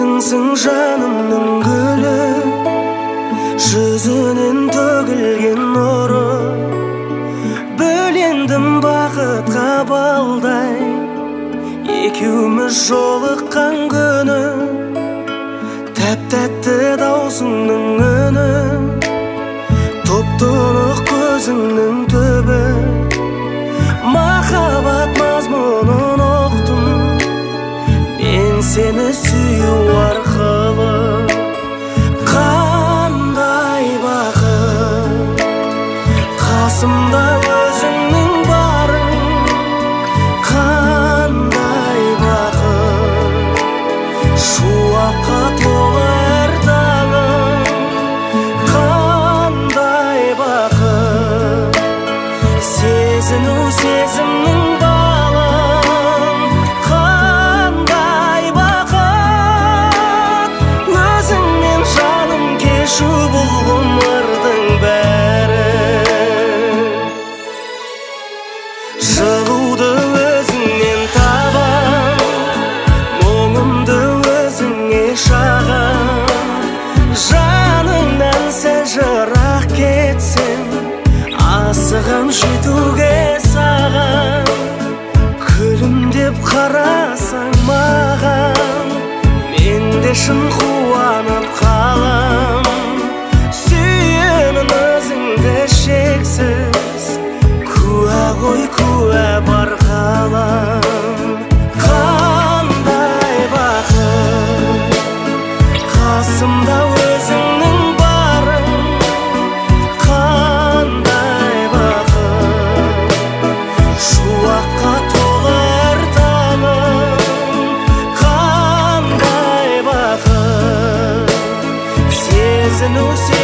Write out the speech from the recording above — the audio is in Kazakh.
Өзіңсің жанымның гүлі, жүзінен төгілген нұры. Бөлендім бақытқа балдай, екеуміз жолыққан күні. Тәп-тәтті даусыңның үні, топ-тұнық көзіңнің түбі. Махаббат мазмұнын ұқтым мен сені сүю арқылы. Қандай бақыт, қасымда өзіңнің барың. Қандай бақыт, шуаққа толы әр таңым. Қандай бақыт, сезіну сезімнің балын. Қандай бақыт, өзіңмен жаным кешу бұл ғұмырдың бәрі. Жылуды өзіңнен табам, мұңымды өзіңе шағам. Жаныңнан сәл жырақ кетсем, асығам жетуге саған. Күлімдеп қарасаң маған, мен де шын қуанып қалам. Сүйемін өзіңді шексіз, куә ғой куә бар қалам. Қандай бақыт, қасымда өзіңнің барың. Қандай бақыт, шуаққа толы әр таңым. Қандай бақыт, сезіну